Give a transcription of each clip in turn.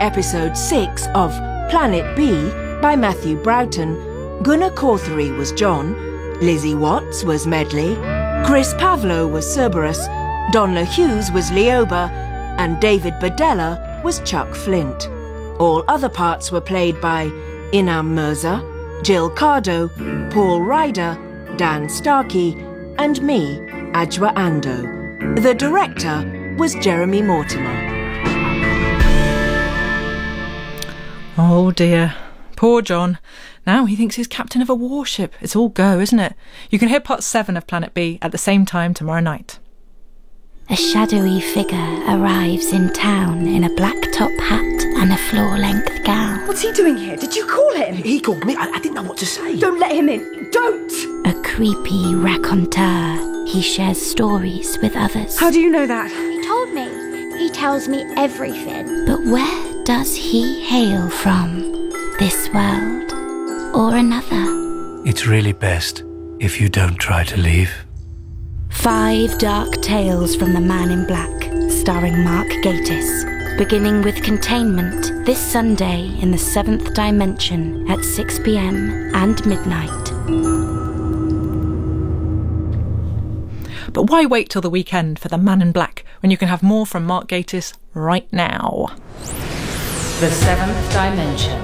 episode 6 of Planet B by Matthew Broughton, Gunnar Cawthorey was John, Lizzie Watts was Medley, Chris Pavlo was Cerberus, Donla Hughes was Leoba, and David Badella was Chuck Flint. All other parts were played by Inam Mirza, Jill Cardo, Paul Ryder, Dan Starkey, and me, Ajwa Ando. The director was Jeremy Mortimer. Oh dear, poor John. Now he thinks he's captain of a warship. It's all go, isn't it? You can hear part 7 of Planet B at the same time tomorrow night. A shadowy figure arrives in town in a black top hat and a floor-length gown. What's he doing here? Did you call him? He called me. I didn't know what to say. Don't let him in. Don't! A creepy raconteur. He shares stories with others. How do you know that? He told me. He tells me everything. But where does he hail from? This world or another? It's really best if you don't try to leave. 5 dark tales from the Man in Black, starring Mark Gatiss, beginning with Containment this Sunday in the 7th dimension at 6 p.m. and midnight. But why wait till the weekend for the Man in Black when you can have more from Mark Gatiss right now? The 7th Dimension.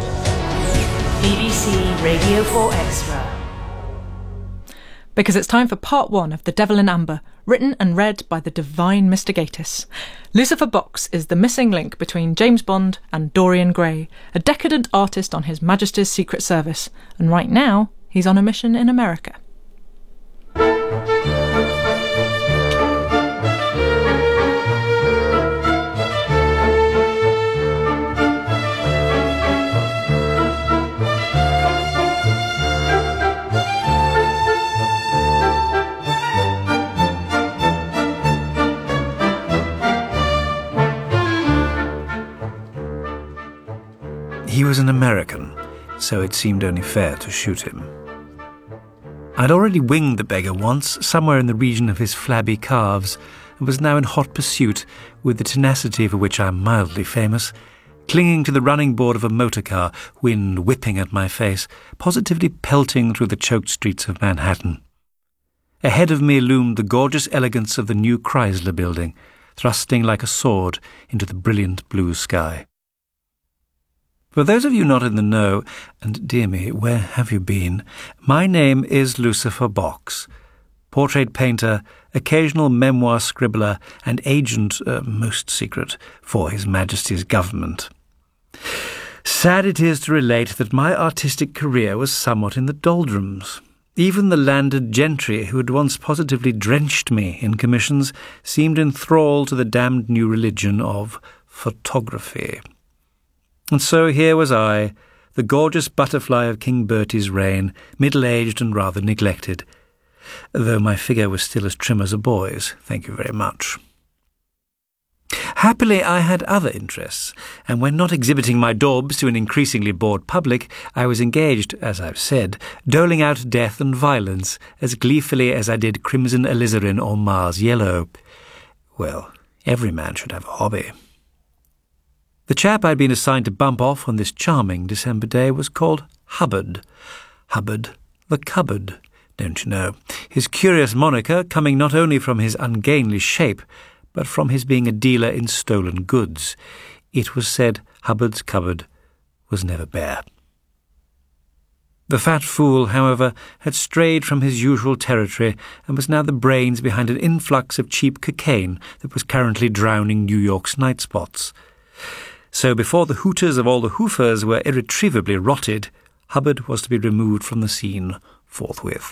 BBC Radio 4 Extra. Because it's time for part 1 of The Devil in Amber, written and read by the divine Mr. Gatiss. Lucifer Box is the missing link between James Bond and Dorian Gray, a decadent artist on His Majesty's Secret Service, and right now he's on a mission in America. He was an American, so it seemed only fair to shoot him. I'd already winged the beggar once, somewhere in the region of his flabby calves, and was now in hot pursuit, with the tenacity for which I'm mildly famous, clinging to the running board of a motor car, wind whipping at my face, positively pelting through the choked streets of Manhattan. Ahead of me loomed the gorgeous elegance of the new Chrysler building, thrusting like a sword into the brilliant blue sky. For those of you not in the know, and dear me, where have you been? My name is Lucifer Box, portrait painter, occasional memoir scribbler, and agent, most secret, for His Majesty's government. Sad it is to relate that my artistic career was somewhat in the doldrums. Even the landed gentry who had once positively drenched me in commissions seemed enthralled to the damned new religion of photography. And so here was I, the gorgeous butterfly of King Bertie's reign, middle-aged and rather neglected, though my figure was still as trim as a boy's, thank you very much. Happily, I had other interests, and when not exhibiting my daubs to an increasingly bored public, I was engaged, as I've said, doling out death and violence as gleefully as I did Crimson Alizarin or Mars Yellow. Well, every man should have a hobby. The chap I'd been assigned to bump off on this charming December day was called Hubbard. Hubbard the Cupboard, don't you know? His curious moniker coming not only from his ungainly shape, but from his being a dealer in stolen goods. It was said Hubbard's cupboard was never bare. The fat fool, however, had strayed from his usual territory and was now the brains behind an influx of cheap cocaine that was currently drowning New York's night spots. So before the hooters of all the hoofers were irretrievably rotted, Hubbard was to be removed from the scene forthwith.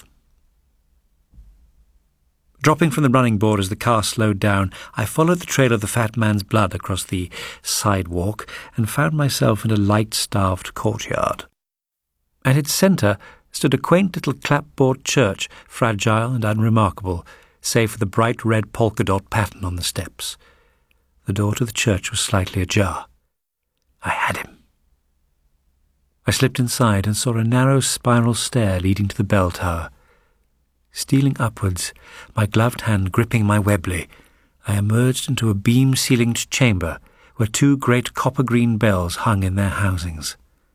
Dropping from the running board as the car slowed down, I followed the trail of the fat man's blood across the sidewalk and found myself in a light-starved courtyard. At its centre stood a quaint little clapboard church, fragile and unremarkable, save for the bright red polka-dot pattern on the steps. The door to the church was slightly ajar. I had him. I slipped inside and saw a narrow spiral stair leading to the bell tower. Stealing upwards, my gloved hand gripping my Webley, I emerged into a beam-ceilinged chamber where 2 great copper-green bells hung in their housings.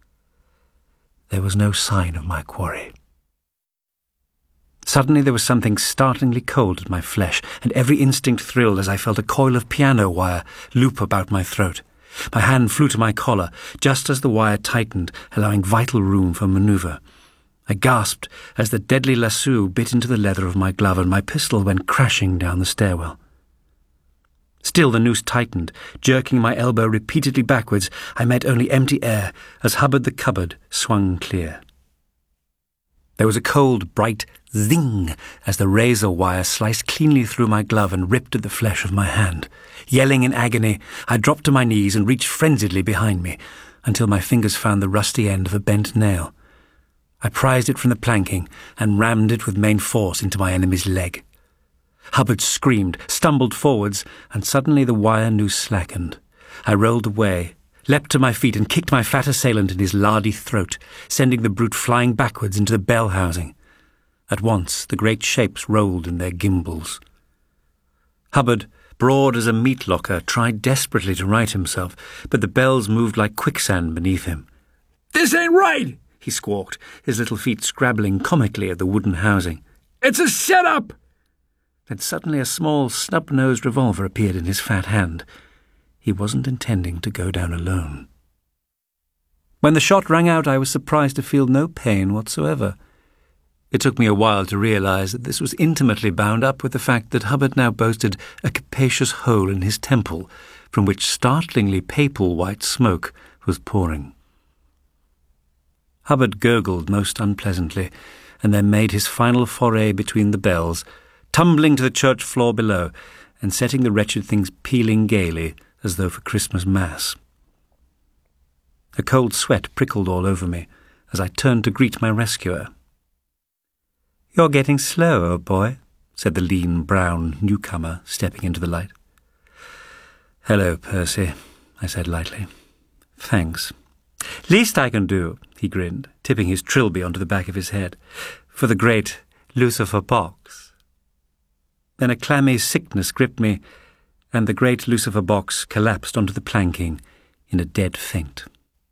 There was no sign of my quarry. Suddenly there was something startlingly cold at my flesh, and every instinct thrilled as I felt a coil of piano wire loop about my throat. My hand flew to my collar, just as the wire tightened, allowing vital room for manoeuvre. I gasped as the deadly lasso bit into the leather of my glove and my pistol went crashing down the stairwell. Still the noose tightened. Jerking my elbow repeatedly backwards, I met only empty air as Hubbard the cupboard swung clear. There was a cold, bright zing as the razor wire sliced cleanly through my glove and ripped at the flesh of my hand. Yelling in agony, I dropped to my knees and reached frenziedly behind me until my fingers found the rusty end of a bent nail. I prized it from the planking and rammed it with main force into my enemy's leg. Hubbard screamed, stumbled forwards, and suddenly the wire noose slackened. I rolled away, leapt to my feet and kicked my fat assailant in his lardy throat, sending the brute flying backwards into the bell housing. At once the great shapes rolled in their gimbals. Hubbard, broad as a meat locker, tried desperately to right himself, but the bells moved like quicksand beneath him. "This ain't right!" he squawked, his little feet scrabbling comically at the wooden housing. "It's a set-up!" Then suddenly a small, snub-nosed revolver appeared in his fat hand. He wasn't intending to go down alone. When the shot rang out, I was surprised to feel no pain whatsoever. It took me a while to realize that this was intimately bound up with the fact that Hubbard now boasted a capacious hole in his temple, from which startlingly papal white smoke was pouring. Hubbard gurgled most unpleasantly, and then made his final foray between the bells, tumbling to the church floor below, and setting the wretched things pealing gaily, as though for Christmas Mass. A cold sweat prickled all over me as I turned to greet my rescuer. "You're getting slow, old boy," said the lean, brown newcomer, stepping into the light. "Hello, Percy," I said lightly. "Thanks." "Least I can do," he grinned, tipping his trilby onto the back of his head, "for the great Lucifer Box." Then a clammy sickness gripped me, and the great Lucifer Box collapsed onto the planking in a dead faint.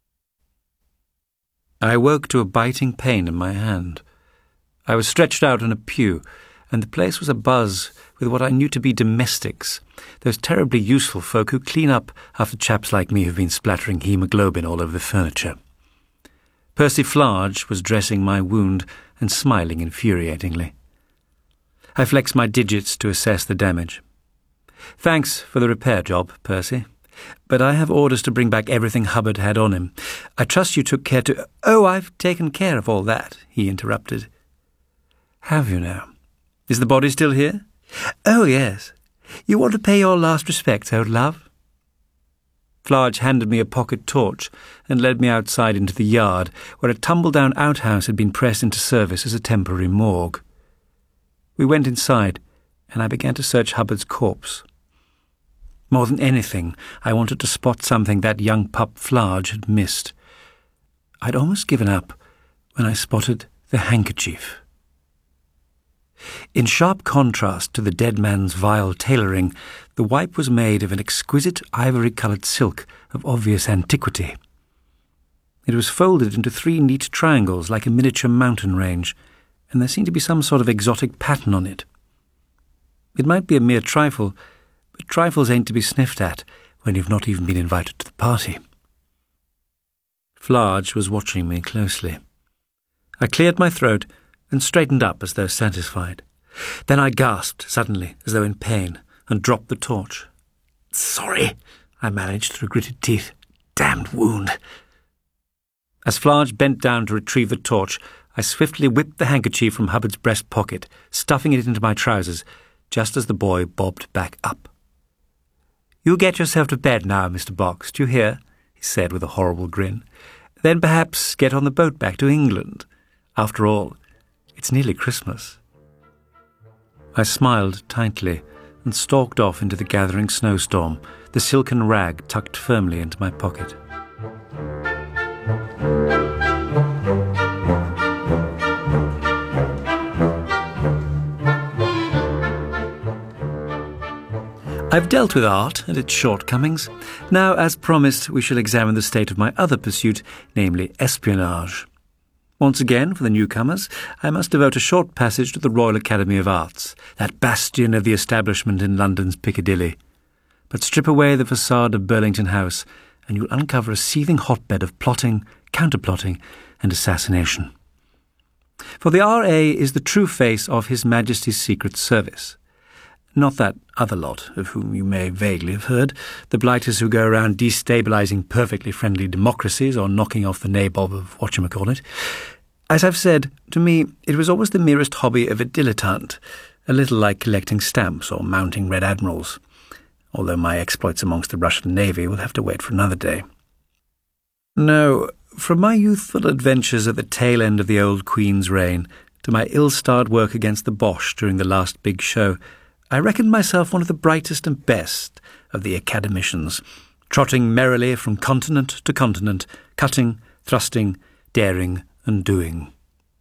I awoke to a biting pain in my hand. I was stretched out on a pew, and the place was abuzz with what I knew to be domestics, those terribly useful folk who clean up after chaps like me who've been splattering hemoglobin all over the furniture. Percy Flarge was dressing my wound and smiling infuriatingly. I flexed my digits to assess the damage. "Thanks for the repair job, Percy, but I have orders to bring back everything Hubbard had on him. I trust you took care to—" "Oh, I've taken care of all that," he interrupted. "Have you now? Is the body still here?" "Oh, yes. You want to pay your last respects, old love?" Flarge handed me a pocket torch and led me outside into the yard, where a tumble-down outhouse had been pressed into service as a temporary morgue. We went inside, and I began to search Hubbard's corpse. More than anything, I wanted to spot something that young pup Flarge had missed. I'd almost given up when I spotted the handkerchief. In sharp contrast to the dead man's vile tailoring, the wipe was made of an exquisite ivory-coloured silk of obvious antiquity. It was folded into 3 neat triangles like a miniature mountain range, and there seemed to be some sort of exotic pattern on it. It might be a mere trifle, but trifles ain't to be sniffed at when you've not even been invited to the party. Flarge was watching me closely. I cleared my throat and straightened up as though satisfied. Then I gasped suddenly, as though in pain, and dropped the torch. "Sorry," I managed through gritted teeth. "Damned wound." As Flarge bent down to retrieve the torch, I swiftly whipped the handkerchief from Hubbard's breast pocket, stuffing it into my trousers, just as the boy bobbed back up. "You get yourself to bed now, Mr. Box, do you hear?" he said with a horrible grin. "Then perhaps get on the boat back to England. After all, it's nearly Christmas." I smiled tightly and stalked off into the gathering snowstorm, the silken rag tucked firmly into my pocket. I've dealt with art and its shortcomings. Now, as promised, we shall examine the state of my other pursuit, namely espionage. Once again, for the newcomers, I must devote a short passage to the Royal Academy of Arts, that bastion of the establishment in London's Piccadilly. But strip away the facade of Burlington House, and you'll uncover a seething hotbed of plotting, counterplotting, and assassination. For the R.A. is the true face of His Majesty's Secret Service. Not that other lot, of whom you may vaguely have heard, the blighters who go around destabilising perfectly friendly democracies or knocking off the nabob of whatchamacallit. As I've said, to me it was always the merest hobby of a dilettante, a little like collecting stamps or mounting Red Admirals, although my exploits amongst the Russian Navy will have to wait for another day. No, from my youthful adventures at the tail end of the old Queen's reign to my ill-starred work against the Boche during the last big show, I reckoned myself one of the brightest and best of the academicians, trotting merrily from continent to continent, cutting, thrusting, daring and doing.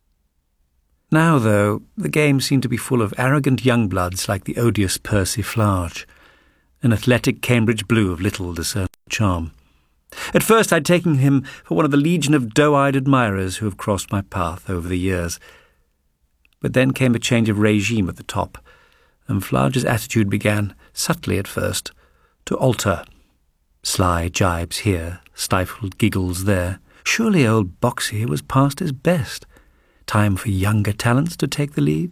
Now, though, the game seemed to be full of arrogant young bloods like the odious Percy Flage, an athletic Cambridge blue of little discernible charm. At first I'd taken him for one of the legion of doe-eyed admirers who have crossed my path over the years. But then came a change of regime at the top, and Flage's attitude began, subtly at first, to alter. Sly jibes here, stifled giggles there. Surely old Boxey was past his best. Time for younger talents to take the lead.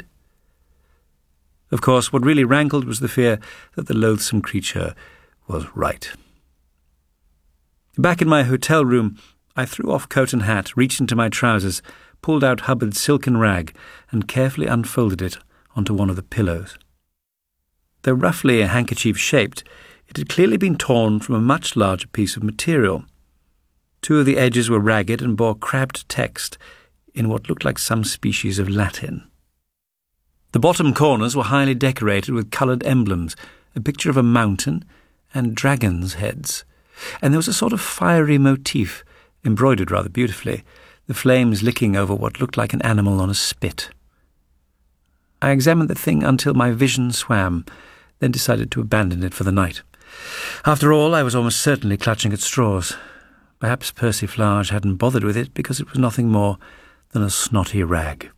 Of course, what really rankled was the fear that the loathsome creature was right. Back in my hotel room, I threw off coat and hat, reached into my trousers, pulled out Hubbard's silken rag, and carefully unfolded it onto one of the pillows. Though roughly a handkerchief-shaped, it had clearly been torn from a much larger piece of material. Two of the edges were ragged and bore crabbed text in what looked like some species of Latin. The bottom corners were highly decorated with coloured emblems, a picture of a mountain and dragons' heads, and there was a sort of fiery motif, embroidered rather beautifully, the flames licking over what looked like an animal on a spit. I examined the thing until my vision swam, then decided to abandon it for the night. After all, I was almost certainly clutching at straws. Perhaps Percy Flage hadn't bothered with it because it was nothing more than a snotty rag.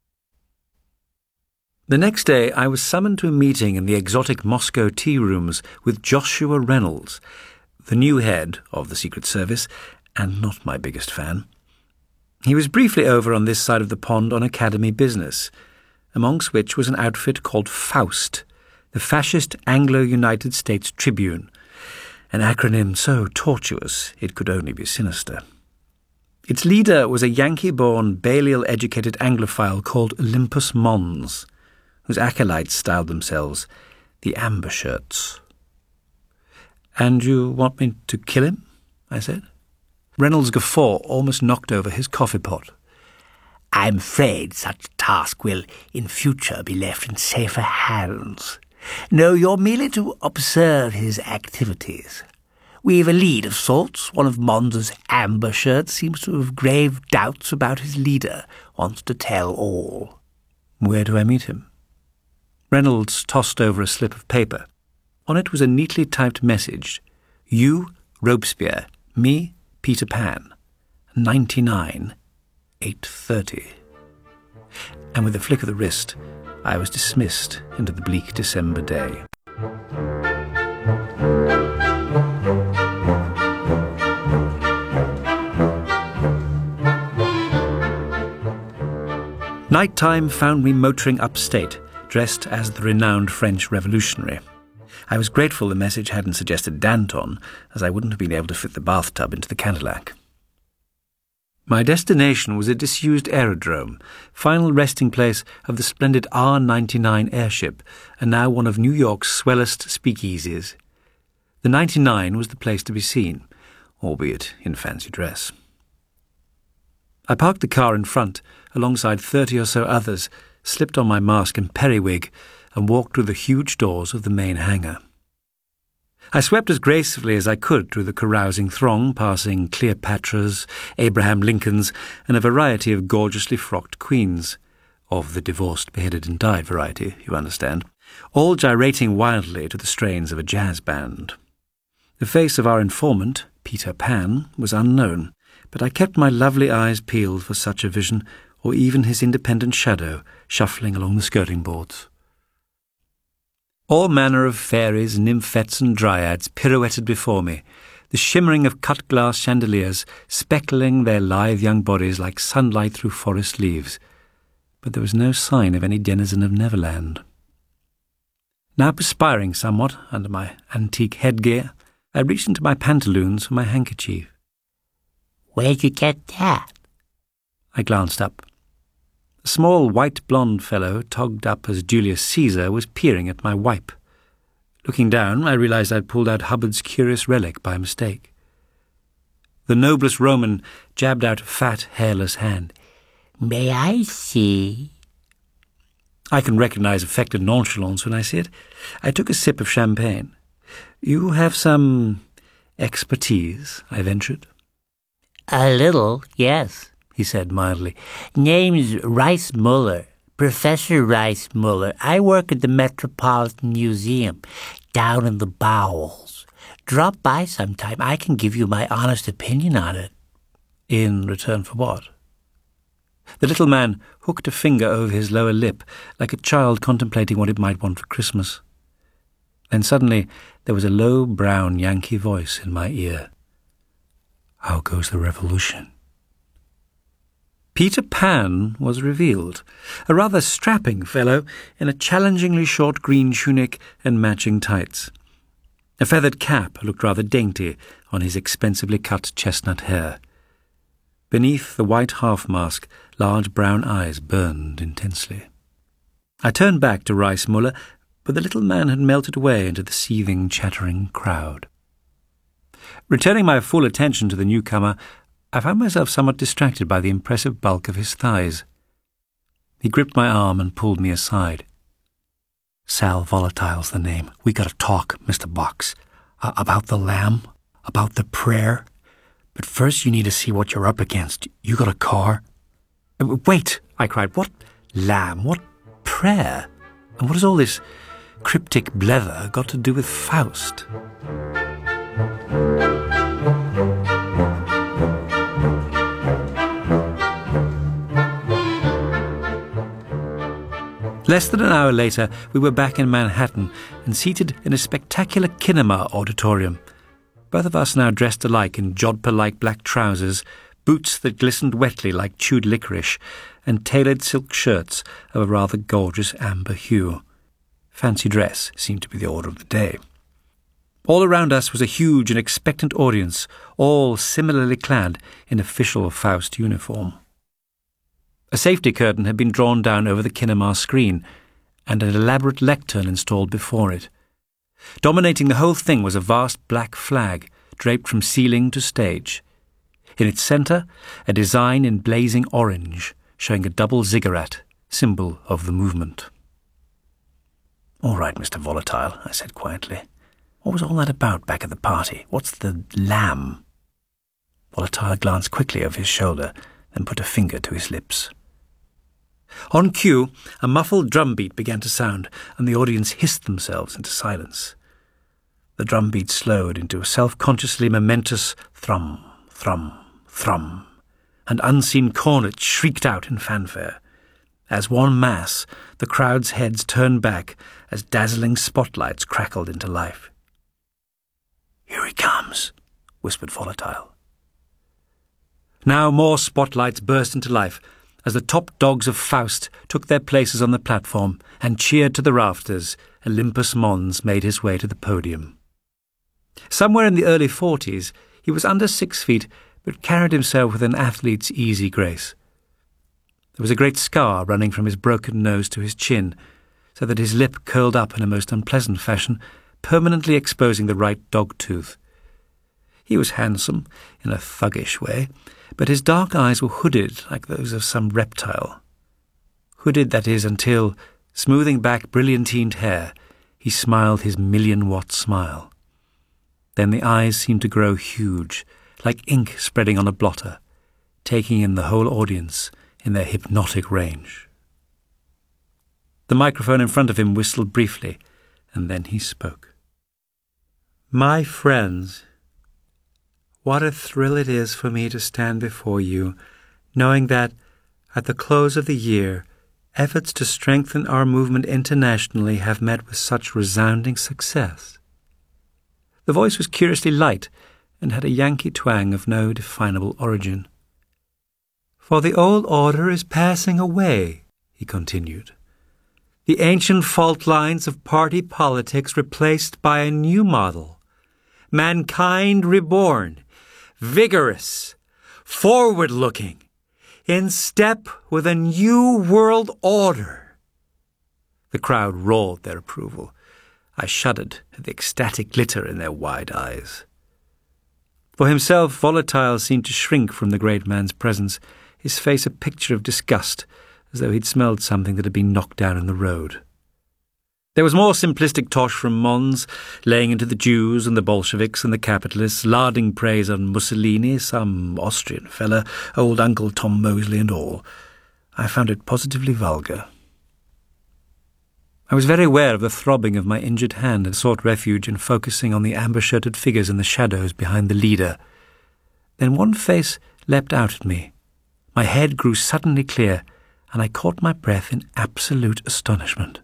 The next day I was summoned to a meeting in the exotic Moscow tea rooms with Joshua Reynolds, the new head of the Secret Service, and not my biggest fan. He was briefly over on this side of the pond on academy business, amongst which was an outfit called Faust, the fascist Anglo-United States Tribune, an acronym so tortuous it could only be sinister. Its leader was a Yankee-born, Balliol-educated Anglophile called Olympus Mons, whose acolytes styled themselves the Amber Shirts. "And you want me to kill him?" I said. Reynolds' guffaw almost knocked over his coffee pot. "I'm afraid such a task will, in future, be left in safer hands. No, you're merely to observe his activities. We've a lead of sorts. One of Mons's Amber Shirts seems to have grave doubts about his leader, wants to tell all." "Where do I meet him?" Reynolds tossed over a slip of paper. On it was a neatly typed message. "You, Robespierre. Me, Peter Pan. 99, 8:30. And with a flick of the wrist, I was dismissed into the bleak December day. Night-time found me motoring upstate, dressed as the renowned French revolutionary. I was grateful the message hadn't suggested Danton, as I wouldn't have been able to fit the bathtub into the Cadillac. My destination was a disused aerodrome, final resting place of the splendid R-99 airship, and now one of New York's swellest speakeasies. The 99 was the place to be seen, albeit in fancy dress. I parked the car in front, alongside 30 or so others, slipped on my mask and periwig, and walked through the huge doors of the main hangar. I swept as gracefully as I could through the carousing throng, passing Cleopatras, Abraham Lincolns, and a variety of gorgeously frocked queens, of the divorced, beheaded and died variety, you understand, all gyrating wildly to the strains of a jazz band. The face of our informant, Peter Pan, was unknown, but I kept my lovely eyes peeled for such a vision, or even his independent shadow shuffling along the skirting boards. All manner of fairies, nymphets and dryads pirouetted before me, the shimmering of cut-glass chandeliers speckling their lithe young bodies like sunlight through forest leaves. But there was no sign of any denizen of Neverland. Now perspiring somewhat under my antique headgear, I reached into my pantaloons for my handkerchief. "Where'd you get that?" I glanced up. A small white-blonde fellow, togged up as Julius Caesar, was peering at my wipe. Looking down, I realized I'd pulled out Hubbard's curious relic by mistake. The noblest Roman jabbed out a fat, hairless hand. "May I see?" I can recognize affected nonchalance when I see it. I took a sip of champagne. "You have some expertise," I ventured. "A little, yes," he said mildly. "Name's Rice Muller. Professor Rice Muller. I work at the Metropolitan Museum, down in the bowels. Drop by sometime. I can give you my honest opinion on it." In return for what? The little man hooked a finger over his lower lip, like a child contemplating what it might want for Christmas. Then suddenly there was a low, brown Yankee voice in my ear. "How goes the revolution?" Peter Pan was revealed, a rather strapping fellow in a challengingly short green tunic and matching tights. A feathered cap looked rather dainty on his expensively cut chestnut hair. Beneath the white half-mask, large brown eyes burned intensely. I turned back to Rice Muller, but the little man had melted away into the seething, chattering crowd. Returning my full attention to the newcomer, I found myself somewhat distracted by the impressive bulk of his thighs. He gripped my arm and pulled me aside. "Sal Volatile's the name. We gotta talk, Mr. Box. About the lamb, about the prayer. But first you need to see what you're up against. You got a car?" "Wait," I cried. "What lamb? What prayer? And what has all this cryptic blether got to do with Faust?" Less than an hour later, we were back in Manhattan and seated in a spectacular kinema auditorium. Both of us now dressed alike in jodhpur-like black trousers, boots that glistened wetly like chewed licorice, and tailored silk shirts of a rather gorgeous amber hue. Fancy dress seemed to be the order of the day. All around us was a huge and expectant audience, all similarly clad in official Faust uniform. A safety curtain had been drawn down over the kinema screen, and an elaborate lectern installed before it. Dominating the whole thing was a vast black flag, draped from ceiling to stage. In its centre, a design in blazing orange, showing a double ziggurat, symbol of the movement. "All right, Mr. Volatile," I said quietly. "What was all that about back at the party? What's the lamb?" Volatile glanced quickly over his shoulder, then put a finger to his lips. On cue, a muffled drum beat began to sound, and the audience hissed themselves into silence. The drum beat slowed into a self-consciously momentous thrum, thrum, thrum, and unseen cornets shrieked out in fanfare. As one mass, the crowd's heads turned back as dazzling spotlights crackled into life. "Here he comes," whispered Volatile. Now more spotlights burst into life, as the top dogs of Faust took their places on the platform and cheered to the rafters. Olympus Mons made his way to the podium. Somewhere in the early 40s, he was under 6 feet, but carried himself with an athlete's easy grace. There was a great scar running from his broken nose to his chin, so that his lip curled up in a most unpleasant fashion, permanently exposing the right dog tooth. He was handsome, in a thuggish way, but his dark eyes were hooded like those of some reptile. Hooded, that is, until, smoothing back brilliantined hair, he smiled his million-watt smile. Then the eyes seemed to grow huge, like ink spreading on a blotter, taking in the whole audience in their hypnotic range. The microphone in front of him whistled briefly, and then he spoke. My friends, what a thrill it is for me to stand before you, knowing that, at the close of the year, efforts to strengthen our movement internationally have met with such resounding success. The voice was curiously light and had a Yankee twang of no definable origin. For the old order is passing away, he continued. The ancient fault lines of party politics replaced by a new model. Mankind reborn, vigorous, forward-looking, in step with a new world order. The crowd roared their approval. I shuddered at the ecstatic glitter in their wide eyes. For himself, Volatile seemed to shrink from the great man's presence, his face a picture of disgust, as though he'd smelled something that had been knocked down in the road. There was more simplistic tosh from Mons, laying into the Jews and the Bolsheviks and the capitalists, larding praise on Mussolini, some Austrian fella, old Uncle Tom Mosley and all. I found it positively vulgar. I was very aware of the throbbing of my injured hand and sought refuge in focusing on the amber-shirted figures in the shadows behind the leader. Then one face leapt out at me. My head grew suddenly clear, and I caught my breath in absolute astonishment.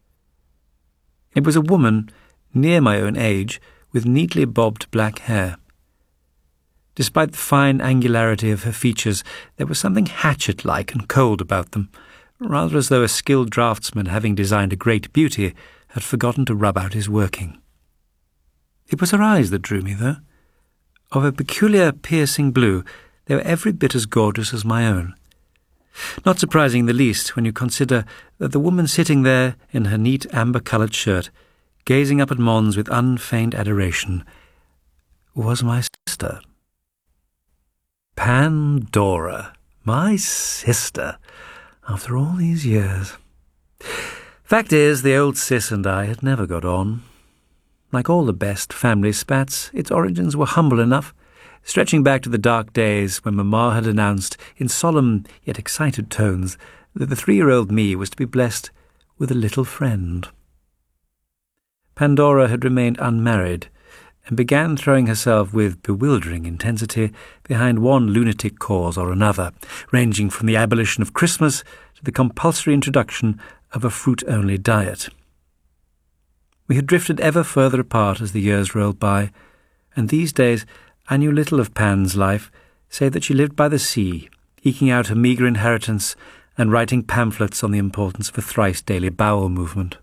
It was a woman near my own age, with neatly bobbed black hair. Despite the fine angularity of her features, there was something hatchet-like and cold about them, rather as though a skilled draftsman, having designed a great beauty, had forgotten to rub out his working. It was her eyes that drew me, though. Of a peculiar piercing blue, they were every bit as gorgeous as my own. Not surprising in the least when you consider that the woman sitting there in her neat amber-coloured shirt, gazing up at Mons with unfeigned adoration, was my sister. Pandora, my sister, after all these years. Fact is, the old sis and I had never got on. Like all the best family spats, its origins were humble enough, stretching back to the dark days when Mamma had announced, in solemn yet excited tones, that the 3-year-old me was to be blessed with a little friend. Pandora had remained unmarried, and began throwing herself with bewildering intensity behind one lunatic cause or another, ranging from the abolition of Christmas to the compulsory introduction of a fruit-only diet. We had drifted ever further apart as the years rolled by, and these days I knew little of Pan's life, save that she lived by the sea, eking out her meagre inheritance and writing pamphlets on the importance of a thrice-daily bowel movement.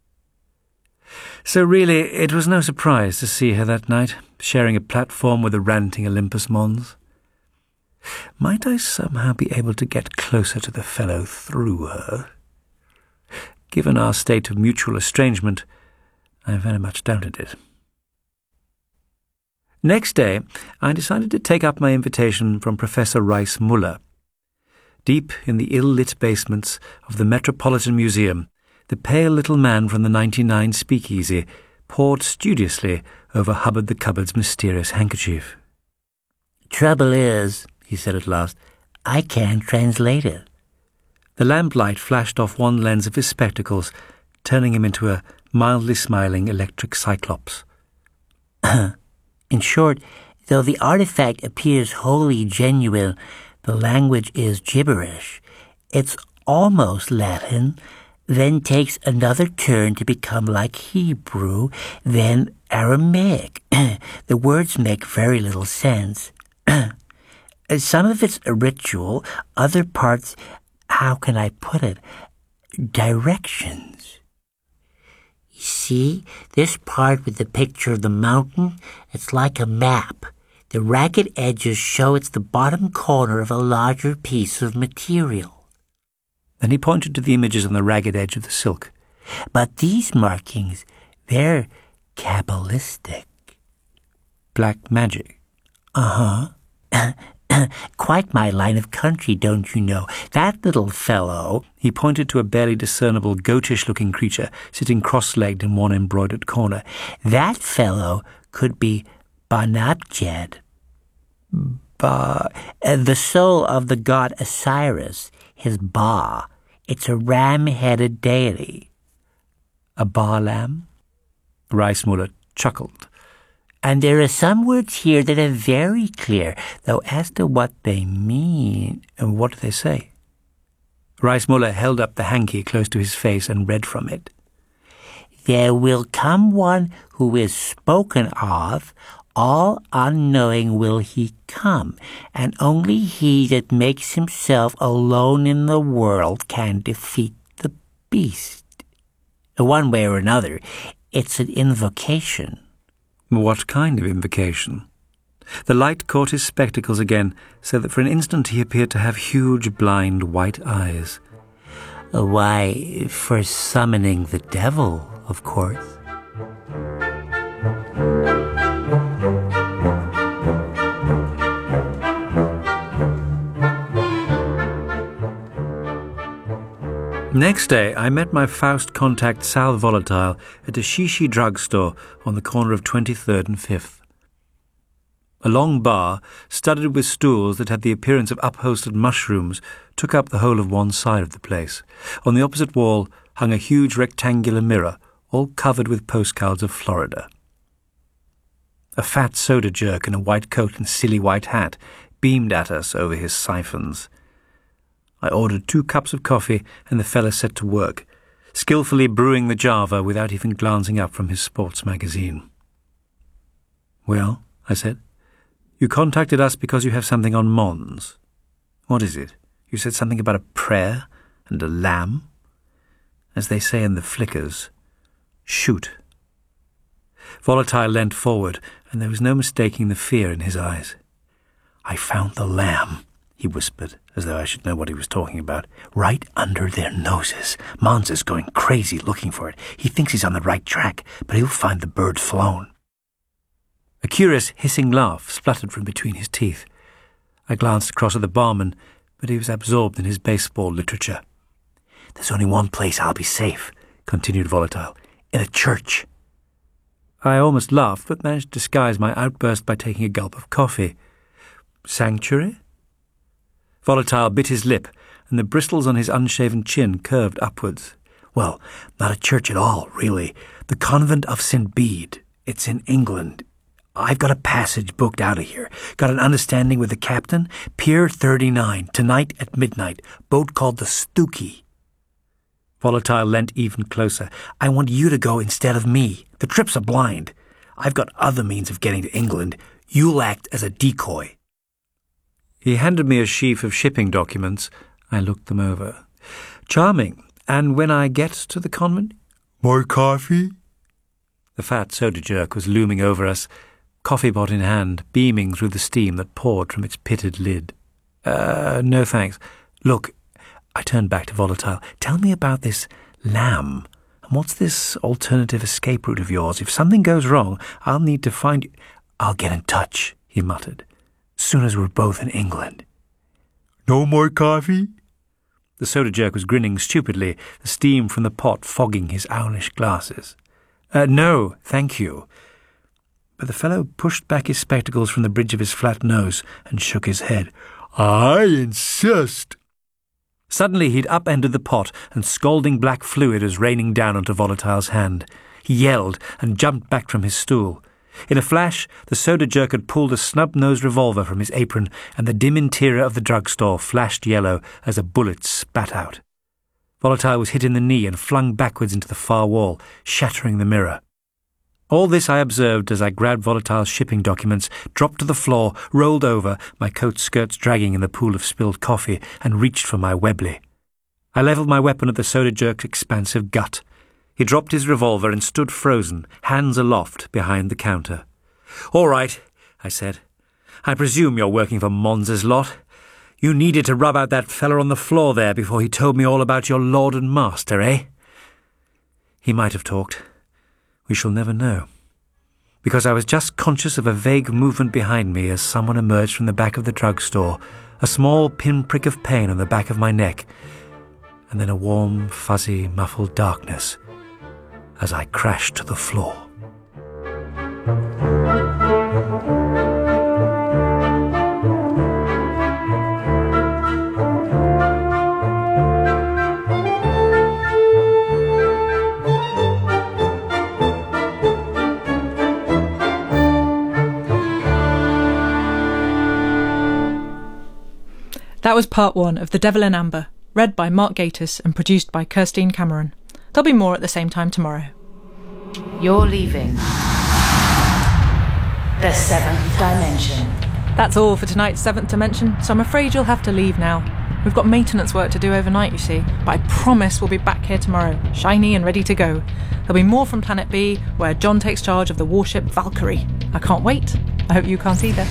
So really, it was no surprise to see her that night, sharing a platform with the ranting Olympus Mons. Might I somehow be able to get closer to the fellow through her? Given our state of mutual estrangement, I very much doubted it. Next day, I decided to take up my invitation from Professor Rice Muller. Deep in the ill-lit basements of the Metropolitan Museum, the pale little man from the 99 Speakeasy pored studiously over Hubbard the Cupboard's mysterious handkerchief. "Trouble is," he said at last, "I can't translate it." The lamplight flashed off one lens of his spectacles, turning him into a mildly smiling electric cyclops. In short, though the artifact appears wholly genuine, the language is gibberish. It's almost Latin, then takes another turn to become like Hebrew, then Aramaic. The words make very little sense. Some of it's a ritual, other parts, how can I put it, directions. You see, this part with the picture of the mountain, it's like a map. The ragged edges show it's the bottom corner of a larger piece of material. Then he pointed to the images on the ragged edge of the silk. But these markings, they're Kabbalistic. Black magic. Uh-huh. Quite my line of country, don't you know? That little fellow, he pointed to a barely discernible goatish-looking creature sitting cross-legged in one embroidered corner. That fellow could be Banabjed. The soul of the god Osiris, his Ba. It's a ram-headed deity. A Baalam? Reismuller chuckled. And there are some words here that are very clear, though as to what they mean... And what do they say? Reismuller held up the hanky close to his face and read from it. There will come one who is spoken of, all unknowing will he come, and only he that makes himself alone in the world can defeat the beast. One way or another, it's an invocation. What kind of invocation? The light caught his spectacles again, so that for an instant he appeared to have huge, blind, white eyes. Why, for summoning the devil, of course. Next day, I met my Faust contact Sal Volatile at a Shishi drugstore on the corner of 23rd and 5th. A long bar, studded with stools that had the appearance of upholstered mushrooms, took up the whole of one side of the place. On the opposite wall hung a huge rectangular mirror, all covered with postcards of Florida. A fat soda jerk in a white coat and silly white hat beamed at us over his siphons. I ordered 2 cups of coffee, and the fella set to work, skillfully brewing the Java without even glancing up from his sports magazine. "Well," I said, "you contacted us because you have something on Mons. What is it? You said something about a prayer and a lamb? As they say in the flickers, shoot." Volatile leant forward, and there was no mistaking the fear in his eyes. "I found the lamb," he whispered, as though I should know what he was talking about, "right under their noses. Mons is going crazy looking for it. He thinks he's on the right track, but he'll find the bird flown." A curious hissing laugh spluttered from between his teeth. I glanced across at the barman, but he was absorbed in his baseball literature. "There's only one place I'll be safe," continued Volatile, "in a church." I almost laughed, but managed to disguise my outburst by taking a gulp of coffee. "Sanctuary?" Volatile bit his lip, and the bristles on his unshaven chin curved upwards. "Well, not a church at all, really. The Convent of St. Bede. It's in England. I've got a passage booked out of here. Got an understanding with the captain. Pier 39, tonight at midnight. Boat called the Stookie." Volatile leant even closer. "I want you to go instead of me. The trip's a blind. I've got other means of getting to England. You'll act as a decoy." He handed me a sheaf of shipping documents. I looked them over. "Charming. And when I get to the convent?" "More coffee?" The fat soda jerk was looming over us, coffee pot in hand, beaming through the steam that poured from its pitted lid. No thanks. Look," I turned back to Volatile, "tell me about this lamb. And what's this alternative escape route of yours? If something goes wrong, I'll need to find you." "I'll get in touch," he muttered, "soon as we're both in England." "No more coffee?" The soda jerk was grinning stupidly, the steam from the pot fogging his owlish glasses. "No, thank you." But the fellow pushed back his spectacles from the bridge of his flat nose and shook his head. "I insist." Suddenly he'd upended the pot, and scalding black fluid was raining down onto Volatile's hand. He yelled and jumped back from his stool. In a flash, the soda jerk had pulled a snub-nosed revolver from his apron, and the dim interior of the drugstore flashed yellow as a bullet spat out. Volatile was hit in the knee and flung backwards into the far wall, shattering the mirror. All this I observed as I grabbed Volatile's shipping documents, dropped to the floor, rolled over, my coat skirts dragging in the pool of spilled coffee, and reached for my Webley. I levelled my weapon at the soda jerk's expansive gut. He dropped his revolver and stood frozen, hands aloft, behind the counter. "All right," I said. "I presume you're working for Mons's lot. You needed to rub out that fella on the floor there before he told me all about your lord and master, eh?" He might have talked. We shall never know. Because I was just conscious of a vague movement behind me as someone emerged from the back of the drugstore, a small pinprick of pain on the back of my neck, and then a warm, fuzzy, muffled darkness as I crashed to the floor. That was part 1 of The Devil in Amber, read by Mark Gatiss and produced by Kirstine Cameron. There'll be more at the same time tomorrow. You're leaving the 7th dimension. That's all for tonight's 7th Dimension, so I'm afraid you'll have to leave now. We've got maintenance work to do overnight, you see, but I promise we'll be back here tomorrow, shiny and ready to go. There'll be more from Planet B, where John takes charge of the warship Valkyrie. I can't wait. I hope you can't either.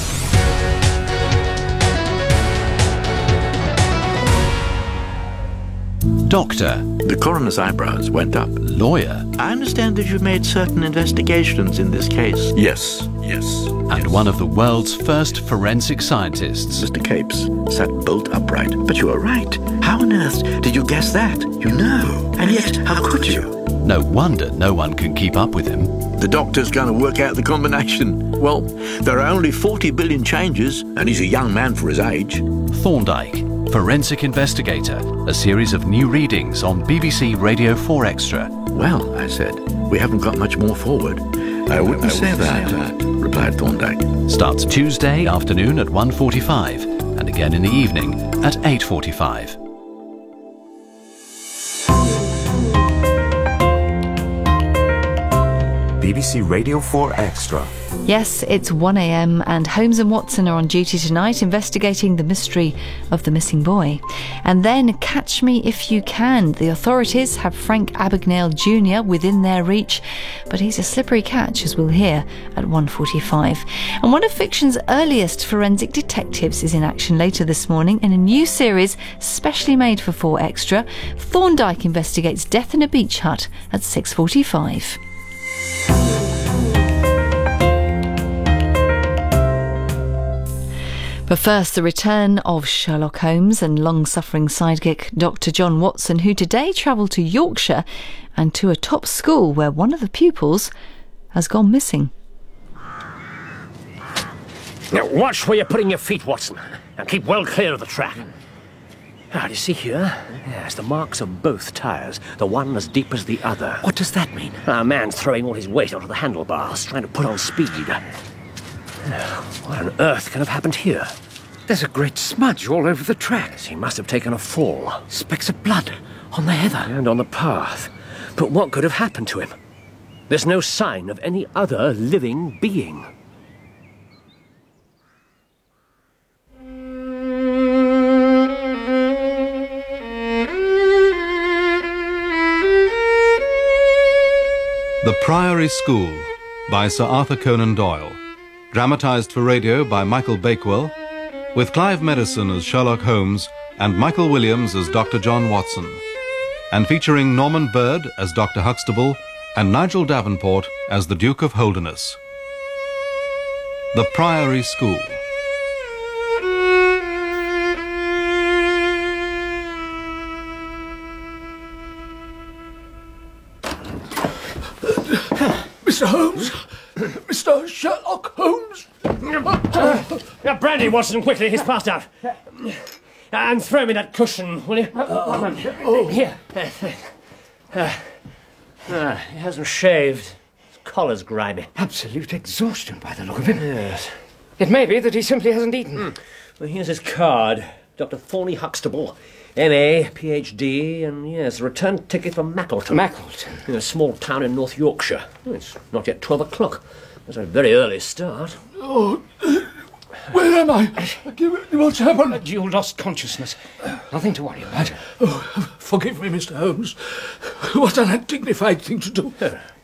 Doctor. The coroner's eyebrows went up. Lawyer. I understand that you've made certain investigations in this case. Yes. And one of the world's first forensic scientists. Mr. Capes sat bolt upright. But you are right. How on earth did you guess that? You know. And yet, how could you? No wonder no one can keep up with him. The doctor's going to work out the combination. Well, there are only 40 billion changes, and he's a young man for his age. Thorndyke, Forensic Investigator, a series of new readings on BBC Radio 4 Extra. Well, I said, we haven't got much more forward. I wouldn't say that, replied Thorndyke. Starts Tuesday afternoon at 1:45 and again in the evening at 8:45. BBC Radio 4 Extra. Yes, it's 1 a.m. and Holmes and Watson are on duty tonight investigating the mystery of the missing boy. And then Catch Me If You Can. The authorities have Frank Abagnale Jr. within their reach, but he's a slippery catch, as we'll hear at 1:45. And one of fiction's earliest forensic detectives is in action later this morning in a new series specially made for 4 Extra. Thorndyke investigates death in a beach hut at 6:45. But first, the return of Sherlock Holmes and long-suffering sidekick Dr. John Watson, who today travelled to Yorkshire and to a top school where one of the pupils has gone missing. Now watch where you're putting your feet, Watson, and keep well clear of the track. Now, do you see here? Yes, the marks of both tyres, the one as deep as the other. What does that mean? A man's throwing all his weight onto the handlebars, trying to put on speed. What on earth can have happened here? There's a great smudge all over the track. He must have taken a fall. Specks of blood on the heather. And on the path. But what could have happened to him? There's no sign of any other living being. The Priory School by Sir Arthur Conan Doyle. Dramatised for radio by Michael Bakewell, with Clive Medicine as Sherlock Holmes and Michael Williams as Dr. John Watson, and featuring Norman Bird as Dr. Huxtable and Nigel Davenport as the Duke of Holderness. The Priory School. Mr. Holmes? Mr. Sherlock Holmes? Brandy, Watson, quickly, he's passed out. And throw me that cushion, will you? Here. He hasn't shaved. His collar's grimy. Absolute exhaustion by the look of him. Yes. It may be that he simply hasn't eaten. Well, here's his card. Dr. Thorny Huxtable, M.A., Ph.D., and yes, a return ticket for Mackleton. Mackleton? In a small town in North Yorkshire. It's not yet 12 o'clock. That's a very early start. Oh, where am I? What's happened? You lost consciousness. Nothing to worry about. Oh, forgive me, Mr. Holmes. What an undignified thing to do.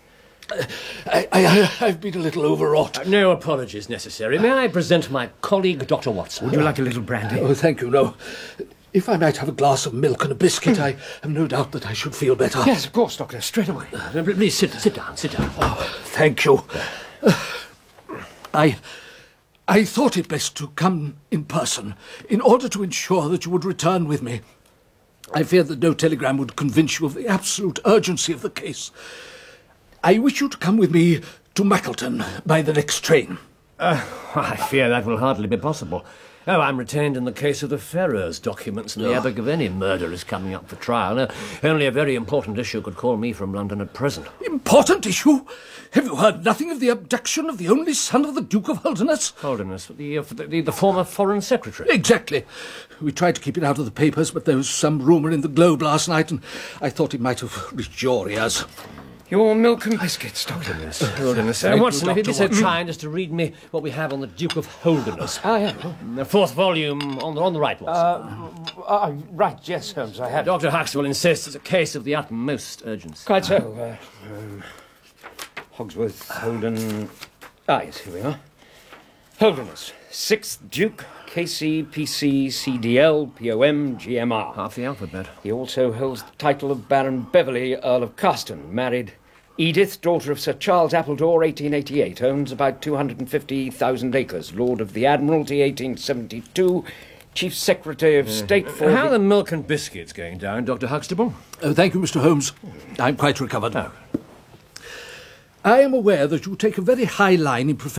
I've been a little overwrought. No apologies necessary. May I present my colleague, Dr. Watson? Would you like a little brandy? Oh, thank you, no. If I might have a glass of milk and a biscuit, I have no doubt that I should feel better. Yes, of course, Doctor, straight away. Please sit down. Oh, thank you. I thought it best to come in person in order to ensure that you would return with me. I feared that no telegram would convince you of the absolute urgency of the case. I wish you to come with me to Mackleton by the next train. I fear that will hardly be possible. Oh, I'm retained in the case of the Ferrers documents, and the Abergavenny murder is coming up for trial. Now, only a very important issue could call me from London at present. Important issue? Have you heard nothing of the abduction of the only son of the Duke of Holderness? Holderness, the former Foreign Secretary? Exactly. We tried to keep it out of the papers, but there was some rumour in the Globe last night, and I thought it might have reached your ears. Your milk and biscuits, Dr. Holderness. Watson, if you'd be so kind as to read me what we have on the Duke of Holderness. Yeah. The fourth volume on the right, Watson. Right, yes, Holmes, I have. Dr. Huxtable insists it's a case of the utmost urgency. Quite so. Hogsworth, Holden... yes, here we are. Holderness, 6th Duke, KC, PC, CDL, POM, GMR. Half the alphabet. He also holds the title of Baron Beverley, Earl of Carston, married Edith, daughter of Sir Charles Appledore, 1888, owns about 250,000 acres, Lord of the Admiralty, 1872, Chief Secretary of State for... How are the milk and biscuits going down, Dr. Huxtable? Thank you, Mr. Holmes. I'm quite recovered. I am aware that you take a very high line in profession.